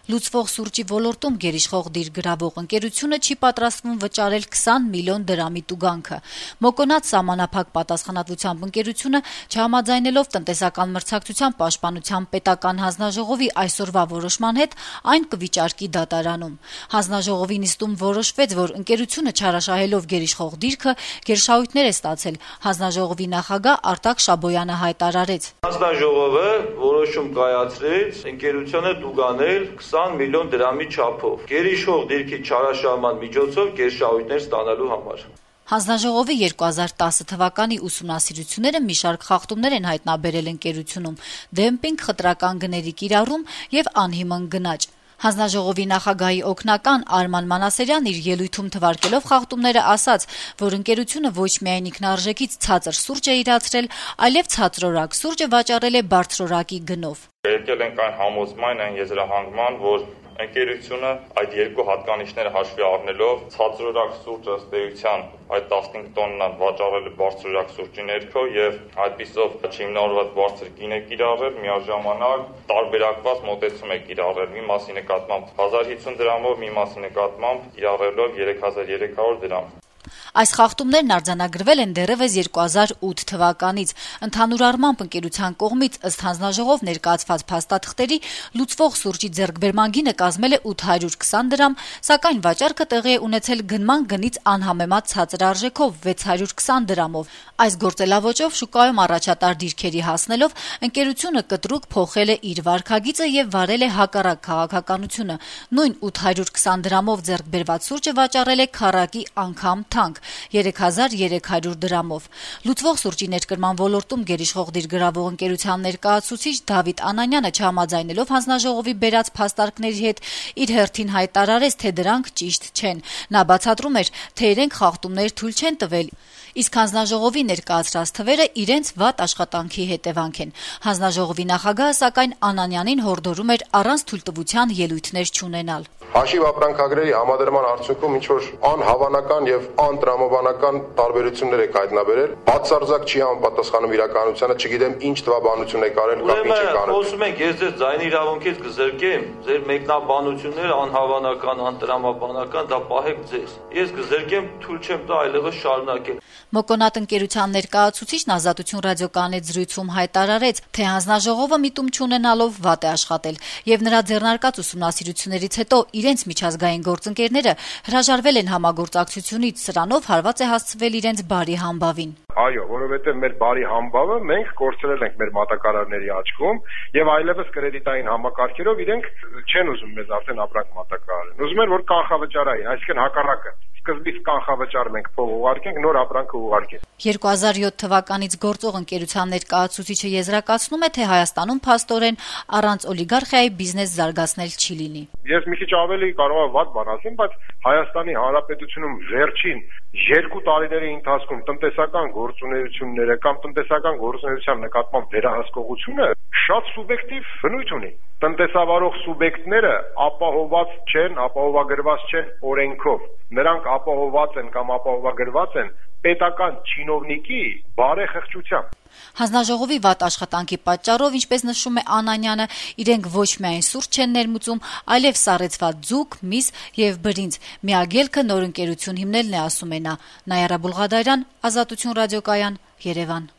Լուծվող սուրճի ոլորտում գերիշխող դիր գրավող ընկերությունը չի պատրաստվում վճարել 20 միլիոն դրամի տուգանքը։ Մոկոնած սահմանափակ պատասխանատվությամբ ընկերությունը չհամաձայնելով տնտեսական մրցակցության պաշտպանության պետական հանձնաժողովի այսօրվա որոշման հետ այն կվիճարկի դատարանում։ Հանձնաժողովի նիստում որոշվեց, որ ընկերությունը չարաշահելով գերիշխող դիրքը գերշահույթներ է ստացել։ Հանձնաժողովի նախագահ Արտակ Շաբոյանը հայտարարեց. Հանձնաժողովը որոշում կայացրեց ընկերությունը տուգանել 20 միլիոն դրամի չափով գերիշխող դիրքի չարաշահման միջոցով գերշահույթներ ստանալու համար։ Հանձնաժողովի 2010 թվականի ուսումնասիրությունները մի շարք խախտումներ են հայտնաբերել ընկերությունում՝ դեմպինգ, խտրական գների կիրառում եւ անհիմն գնաճ։ Հանձնաժողովի նախագահի օգնական Արման Մանասերյանն իր ելույթում թվարկելով խախտումները ասաց, որ ընկերությունը ոչ միայն ինքնարժեքից ցածր սուրճ է իրացրել, այլև ցածրորակ սուրճը վաճառել է բարձրորակի գնով։ Եկել ենք այն համոզման, այն եզրահանգման, որ ընկերությունը այդ երկու հատկանիշները հաշվի առնելով ցածրորակ սուրճը ըստ էության այդ 15 տոննան վաճառել է բարձրորակ սուրճի ներքո եւ այդպիսով չհիմնավորված բարձր գին է կիրառել, միաժամանակ տարբերակված մոտեցում է կիրառել, մի մասի նկատմամբ 1050 դրամով, մի մասի նկատմամբ կիրառելով 3300 դրամ։ Այս խախտումներն արձանագրվել են դեռևս 2008 թվականից։ Ընդհանուր առմամբ ընկերության կողմից ըստ հանձնաժողով ներկայացված փաստաթղթերի լուծվող սուրճի ձեռքբերման գինը կազմել է 820 դրամ, սակայն վաճառքը տեղի է ունեցել գնման գնից անհամեմատ ցածր արժեքով 620 դրամով։ Այս գործելավոճով շուկայում առաջատար դիրքերի հասնելով ընկերությունը կտրուկ փոխել է իր վարքագիծը եւ վարել է հակառակ քաղաքականությունը։ Նույն 820 դրամով ձեռքբերված սուրճը վաճառել է քառակի անգամ թանկ 3300 դրամով։ Լուծվող սուրճի ներկրման ոլորտում գերիշխող դիր գրավող ընկերության ներկայացուցիչ Դավիթ Անանյանը չհամաձայնելով հանձնաժողովի բերած փաստարկների հետ իր հերթին հայտարարեց, թե դրանք ճիշտ չեն։ Նա բացատրում էր, թե իրենք խախտումներ թույլ չեն տվել, իսկ հանձնաժողովի ներկայացրած թվերը իրենց վատ աշխատանքի հետևանք են։ Հանձնաժողովի նախագահը սակայն Անանյանին հորդորում էր առանց թույլտվության ելույթներ չունենալ։ Հաշիվ ապրանքագրերի համադրման արդյունքում ինչ-որ անհավանական եւ անտրամաբանական տարբերություններ եք հայտնաբերել, բացարձակ չի համապատասխանում իրականությանը, չգիտեմ ինչ տվաբանություն եք արել կամ ինչ եք արել։ Խոսում ենք, ես ձեզ ձայնի իրավունքից կզրկեմ, ձեր մեկնաբանությունները անհավանական, անտրամաբանական, դա պահեք ձեզ։ Ես կզրկեմ, թույլ չեմ տա այլևս շարունակել։ Մոկոնատ ընկերության ներկայացուցիչն Ազատություն ռադիոկայանի զրույցում հայտարարեց, թե հանձնաժողովը միտում չունենալով վատ է աշխատել եւ նրա ձեռնարկած ուսումնասիրություններից հետո իրենց միջազգային գործընկերները հրաժարվել են համագործակցությունից, սրանով հարված է հասցվել իրենց բարի համբավին։ Այո, որովհետև մեր բարի համբավը մենք կորցրել ենք մեր մատակարարների աչքում եւ այլևս կրեդիտային համակարգերով իրենք չեն ուզում մեզ արդեն ապրանք մատակարարեն։ Ուզում են որ կանխավճարային, այսինքն հակառակը։ Սկզբից կանխավճար մենք փող ուղարկենք, նոր ապրանքը ուղարկենք։ 2007 թվականից գործող ընկերության ներկայացուցիչը եզրակացնում է, թե Հայաստանում փաստորեն առանց օլիգարխիայի բիզնես զարգացնել չի լինի։ Ես մի քիչ ավելի կարող եմ վատ բան ասեմ, բայց Հայաստանի Հանրապետությունում վերջին 2 տարիների ընթացքում տնտեսական գործունեությունները կամ տնտեսական գործունեության նկատմամբ վերահսկողությունը շատ սուբյեկտիվ բնույթ ունի։ Տնտեսավարող սուբյեկտները ապահոված չեն, ապահովագրված չեն օրենքով։ Նրանք ապահոված են կամ ապահովագրված են պետական չինովնիկի բարեխղճությամբ։ Հանձնաժողովի վատ աշխատանքի պատճառով, ինչպես նշում է Անանյանը, իրենք ոչ միայն սուրճ չեն ներմուծում, այլև սառեցված ձուկ, միս եւ բրինձ։ Միագելքը նոր ընկերություն հիմնելն է, ասում է նա։ Նայարա Բուլղադարյան, Ազատություն ռադիոկայան, Երևան։